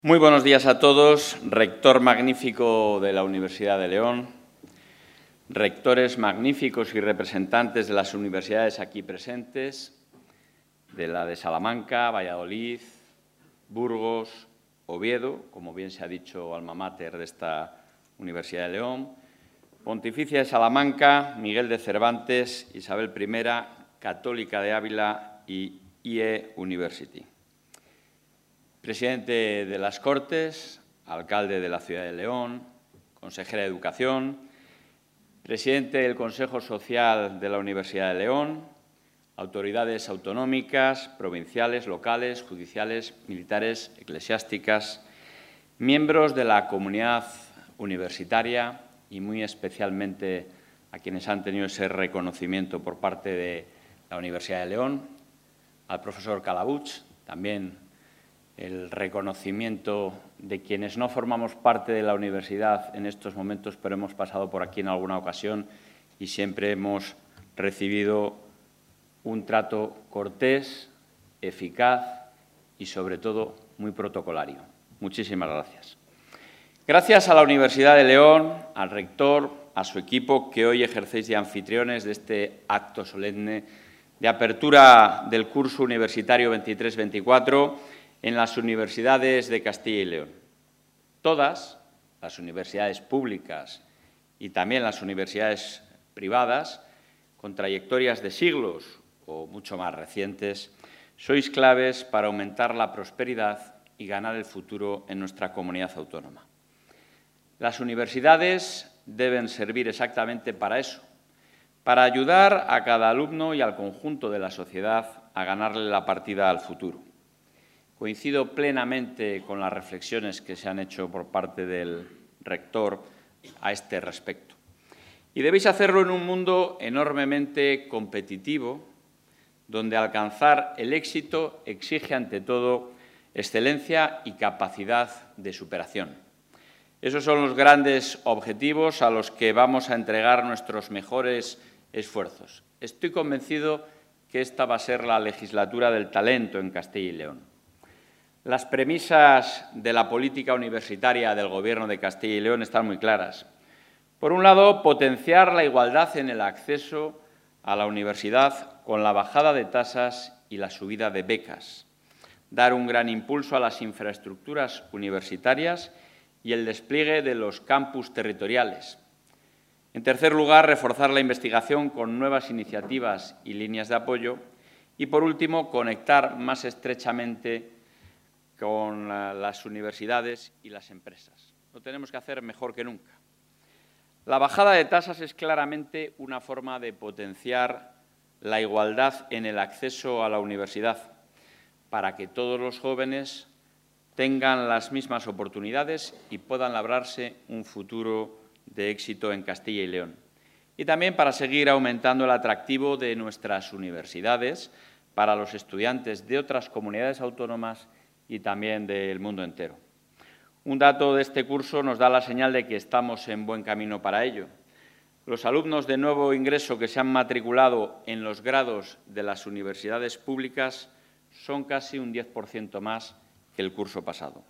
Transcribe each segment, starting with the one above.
Muy buenos días a todos, rector magnífico de la Universidad de León, rectores magníficos y representantes de las universidades aquí presentes, de la de Salamanca, Valladolid, Burgos, Oviedo, como bien se ha dicho, alma mater de esta Universidad de León, Pontificia de Salamanca, Miguel de Cervantes, Isabel I, Católica de Ávila y IE University. Presidente de las Cortes, alcalde de la ciudad de León, consejera de Educación, presidente del Consejo Social de la Universidad de León, autoridades autonómicas, provinciales, locales, judiciales, militares, eclesiásticas, miembros de la comunidad universitaria y muy especialmente a quienes han tenido ese reconocimiento por parte de la Universidad de León, al profesor Calabuch, también el reconocimiento de quienes no formamos parte de la universidad en estos momentos, pero hemos pasado por aquí en alguna ocasión y siempre hemos recibido un trato cortés, eficaz y, sobre todo, muy protocolario. Muchísimas gracias. Gracias a la Universidad de León, al rector, a su equipo, que hoy ejercéis de anfitriones de este acto solemne de apertura del curso universitario 23-24 en las universidades de Castilla y León. Todas las universidades públicas y también las universidades privadas, con trayectorias de siglos o mucho más recientes, sois claves para aumentar la prosperidad y ganar el futuro en nuestra comunidad autónoma. Las universidades deben servir exactamente para eso, para ayudar a cada alumno y al conjunto de la sociedad a ganarle la partida al futuro. Coincido plenamente con las reflexiones que se han hecho por parte del rector a este respecto. Y debéis hacerlo en un mundo enormemente competitivo, donde alcanzar el éxito exige, ante todo, excelencia y capacidad de superación. Esos son los grandes objetivos a los que vamos a entregar nuestros mejores esfuerzos. Estoy convencido que esta va a ser la legislatura del talento en Castilla y León. Las premisas de la política universitaria del Gobierno de Castilla y León están muy claras. Por un lado, potenciar la igualdad en el acceso a la universidad con la bajada de tasas y la subida de becas. Dar un gran impulso a las infraestructuras universitarias y el despliegue de los campus territoriales. En tercer lugar, reforzar la investigación con nuevas iniciativas y líneas de apoyo. Y, por último, conectar más estrechamente con las universidades y las empresas. Lo tenemos que hacer mejor que nunca. La bajada de tasas es claramente una forma de potenciar la igualdad en el acceso a la universidad, para que todos los jóvenes tengan las mismas oportunidades y puedan labrarse un futuro de éxito en Castilla y León. Y también para seguir aumentando el atractivo de nuestras universidades para los estudiantes de otras comunidades autónomas y también del mundo entero. Un dato de este curso nos da la señal de que estamos en buen camino para ello. Los alumnos de nuevo ingreso que se han matriculado en los grados de las universidades públicas son casi un 10% más que el curso pasado.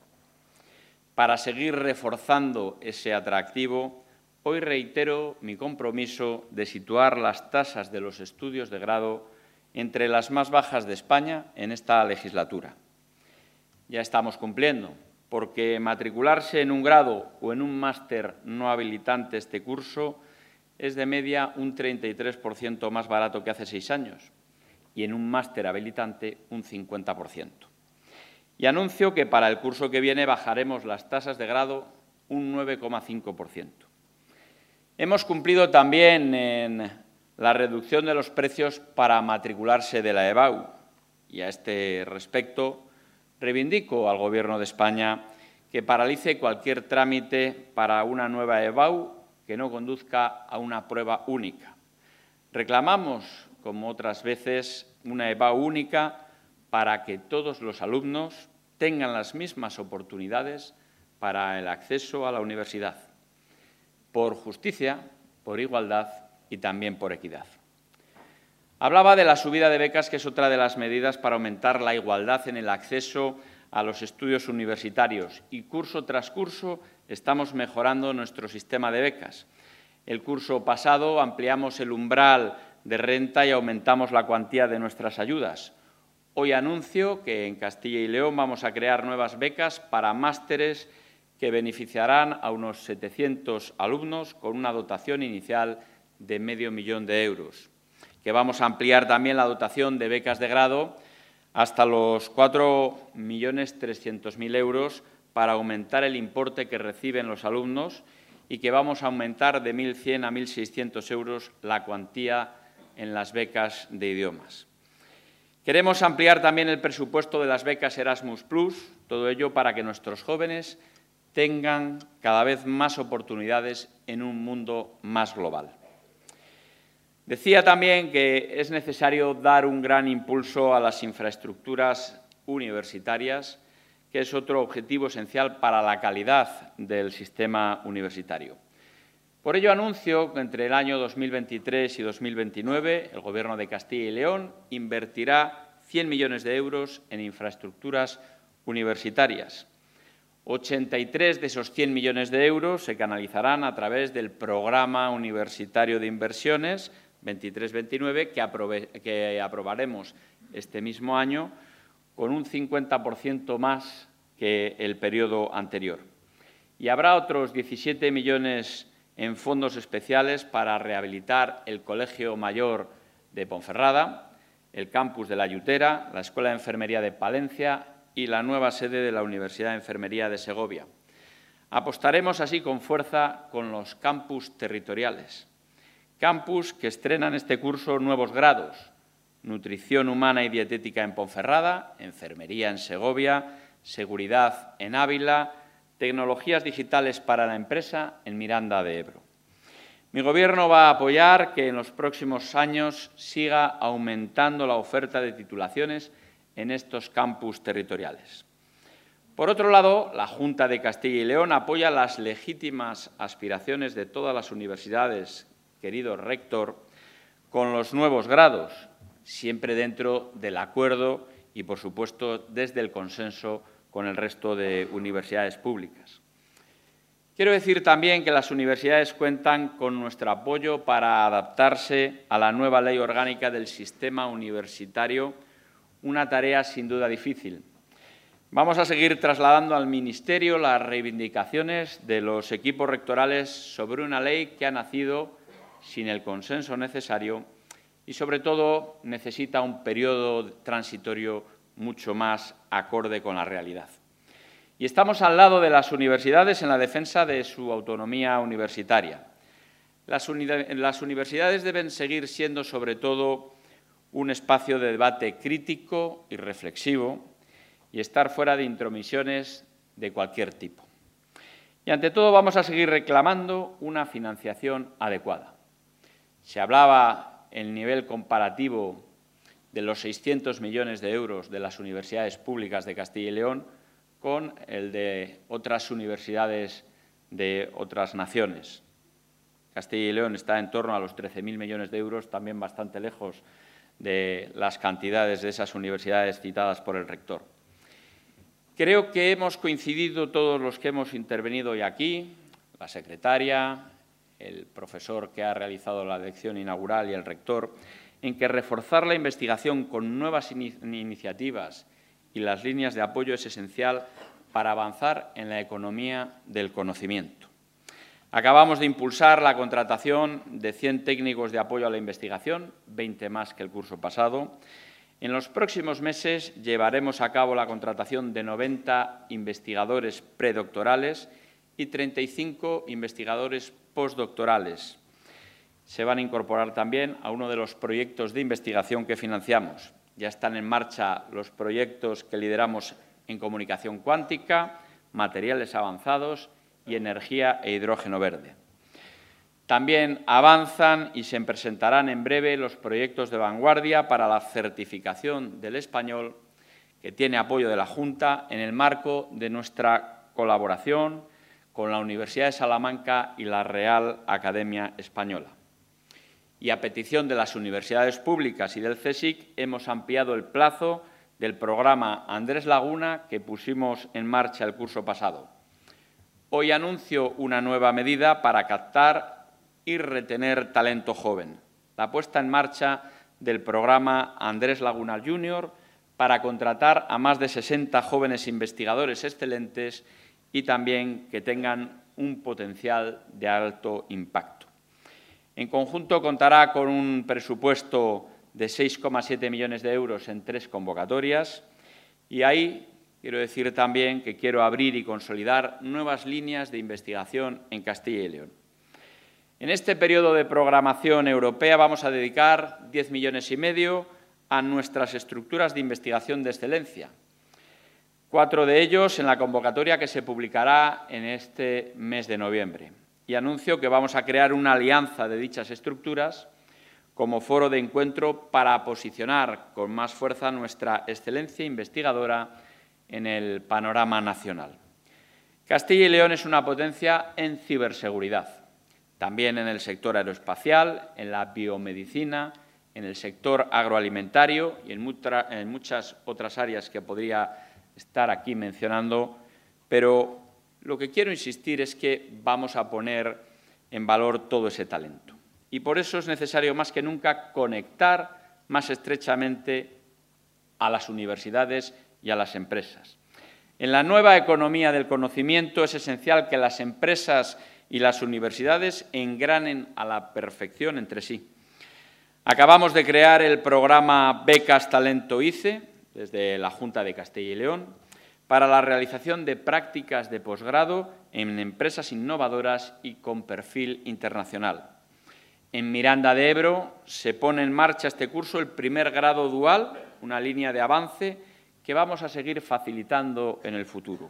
Para seguir reforzando ese atractivo, hoy reitero mi compromiso de situar las tasas de los estudios de grado entre las más bajas de España en esta legislatura. Ya estamos cumpliendo, porque matricularse en un grado o en un máster no habilitante este curso es de media un 33% más barato que hace 6 años y en un máster habilitante un 50%. Y anuncio que para el curso que viene bajaremos las tasas de grado un 9,5%. Hemos cumplido también en la reducción de los precios para matricularse de la EBAU y a este respecto reivindico al Gobierno de España que paralice cualquier trámite para una nueva EBAU que no conduzca a una prueba única. Reclamamos, como otras veces, una EBAU única para que todos los alumnos tengan las mismas oportunidades para el acceso a la universidad, por justicia, por igualdad y también por equidad. Hablaba de la subida de becas, que es otra de las medidas para aumentar la igualdad en el acceso a los estudios universitarios y curso tras curso estamos mejorando nuestro sistema de becas. El curso pasado ampliamos el umbral de renta y aumentamos la cuantía de nuestras ayudas. Hoy anuncio que en Castilla y León vamos a crear nuevas becas para másteres que beneficiarán a unos 700 alumnos con una dotación inicial de $500.000 de euros, que vamos a ampliar también la dotación de becas de grado hasta los 4.300.000 euros para aumentar el importe que reciben los alumnos y que vamos a aumentar de 1.100 a 1.600 euros la cuantía en las becas de idiomas. Queremos ampliar también el presupuesto de las becas Erasmus+, todo ello para que nuestros jóvenes tengan cada vez más oportunidades en un mundo más global. Decía también que es necesario dar un gran impulso a las infraestructuras universitarias, que es otro objetivo esencial para la calidad del sistema universitario. Por ello anuncio que entre el año 2023 y 2029 el Gobierno de Castilla y León invertirá 100 millones de euros en infraestructuras universitarias. 83 de esos 100 millones de euros se canalizarán a través del Programa Universitario de Inversiones 23-29 que aprobaremos este mismo año con un 50% más que el periodo anterior. Y habrá otros 17 millones en fondos especiales para rehabilitar el Colegio Mayor de Ponferrada, el campus de La Yutera, la Escuela de Enfermería de Palencia y la nueva sede de la Universidad de Enfermería de Segovia. Apostaremos así con fuerza con los campus territoriales, campus que estrenan este curso nuevos grados: Nutrición Humana y Dietética en Ponferrada, Enfermería en Segovia, Seguridad en Ávila, Tecnologías Digitales para la Empresa en Miranda de Ebro. Mi Gobierno va a apoyar que en los próximos años siga aumentando la oferta de titulaciones en estos campus territoriales. Por otro lado, la Junta de Castilla y León apoya las legítimas aspiraciones de todas las universidades, querido rector, con los nuevos grados, siempre dentro del acuerdo y, por supuesto, desde el consenso con el resto de universidades públicas. Quiero decir también que las universidades cuentan con nuestro apoyo para adaptarse a la nueva Ley Orgánica del Sistema Universitario, una tarea sin duda difícil. Vamos a seguir trasladando al Ministerio las reivindicaciones de los equipos rectorales sobre una ley que ha nacido sin el consenso necesario y, sobre todo, necesita un periodo transitorio mucho más acorde con la realidad. Y estamos al lado de las universidades en la defensa de su autonomía universitaria. Las universidades deben seguir siendo, sobre todo, un espacio de debate crítico y reflexivo y estar fuera de intromisiones de cualquier tipo. Y, ante todo, vamos a seguir reclamando una financiación adecuada. Se hablaba el nivel comparativo de los 600 millones de euros de las universidades públicas de Castilla y León con el de otras universidades de otras naciones. Castilla y León está en torno a los 13.000 millones de euros, también bastante lejos de las cantidades de esas universidades citadas por el rector. Creo que hemos coincidido todos los que hemos intervenido hoy aquí, la secretaria, el profesor que ha realizado la lección inaugural y el rector, en que reforzar la investigación con nuevas iniciativas y las líneas de apoyo es esencial para avanzar en la economía del conocimiento. Acabamos de impulsar la contratación de 100 técnicos de apoyo a la investigación, 20 más que el curso pasado. En los próximos meses llevaremos a cabo la contratación de 90 investigadores predoctorales y 35 investigadores postdoctorales. Se van a incorporar también a uno de los proyectos de investigación que financiamos. Ya están en marcha los proyectos que lideramos en comunicación cuántica, materiales avanzados y energía e hidrógeno verde. También avanzan y se presentarán en breve los proyectos de vanguardia para la certificación del español, que tiene apoyo de la Junta en el marco de nuestra colaboración con la Universidad de Salamanca y la Real Academia Española. Y a petición de las universidades públicas y del CSIC hemos ampliado el plazo del programa Andrés Laguna que pusimos en marcha el curso pasado. Hoy anuncio una nueva medida para captar y retener talento joven, la puesta en marcha del programa Andrés Laguna Junior para contratar a más de 60 jóvenes investigadores excelentes y también que tengan un potencial de alto impacto. En conjunto contará con un presupuesto de 6,7 millones de euros en 3 convocatorias y ahí quiero decir también que quiero abrir y consolidar nuevas líneas de investigación en Castilla y León. En este periodo de programación europea vamos a dedicar 10,5 millones a nuestras estructuras de investigación de excelencia, 4 de ellos en la convocatoria que se publicará en este mes de noviembre. Y anuncio que vamos a crear una alianza de dichas estructuras como foro de encuentro para posicionar con más fuerza nuestra excelencia investigadora en el panorama nacional. Castilla y León es una potencia en ciberseguridad, también en el sector aeroespacial, en la biomedicina, en el sector agroalimentario y en muchas otras áreas que podría estar aquí mencionando, pero lo que quiero insistir es que vamos a poner en valor todo ese talento. Y por eso es necesario más que nunca conectar más estrechamente a las universidades y a las empresas. En la nueva economía del conocimiento es esencial que las empresas y las universidades engranen a la perfección entre sí. Acabamos de crear el programa Becas Talento ICE, desde la Junta de Castilla y León, para la realización de prácticas de posgrado en empresas innovadoras y con perfil internacional. En Miranda de Ebro se pone en marcha este curso el primer grado dual, una línea de avance que vamos a seguir facilitando en el futuro.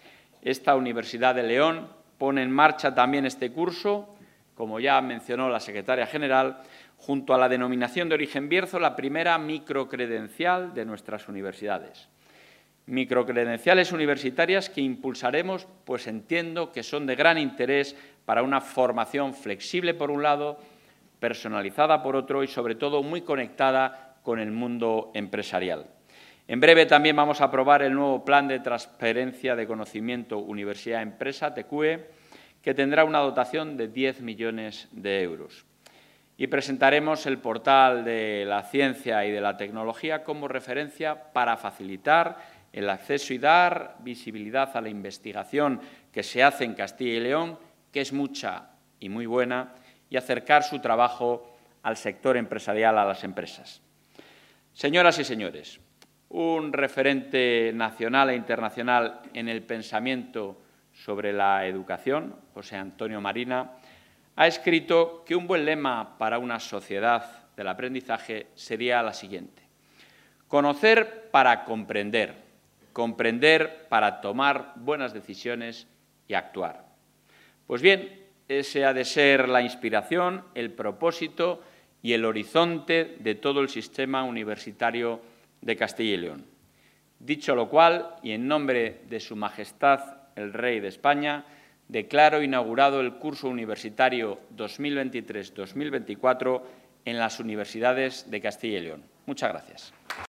Esta Universidad de León pone en marcha también este curso, como ya mencionó la secretaria general, junto a la denominación de origen Bierzo, la primera microcredencial de nuestras universidades. Microcredenciales universitarias que impulsaremos, pues entiendo que son de gran interés para una formación flexible, por un lado, personalizada por otro y, sobre todo, muy conectada con el mundo empresarial. En breve también vamos a aprobar el nuevo Plan de Transferencia de Conocimiento Universidad-Empresa, TQE, que tendrá una dotación de 10 millones de euros. Y presentaremos el portal de la ciencia y de la tecnología como referencia para facilitar el acceso y dar visibilidad a la investigación que se hace en Castilla y León, que es mucha y muy buena, y acercar su trabajo al sector empresarial, a las empresas. Señoras y señores, un referente nacional e internacional en el pensamiento sobre la educación, José Antonio Marina, ha escrito que un buen lema para una sociedad del aprendizaje sería la siguiente: conocer para comprender, comprender para tomar buenas decisiones y actuar. Pues bien, ese ha de ser la inspiración, el propósito y el horizonte de todo el sistema universitario de Castilla y León. Dicho lo cual, y en nombre de Su Majestad el Rey de España, declaro inaugurado el curso universitario 2023-2024 en las universidades de Castilla y León. Muchas gracias.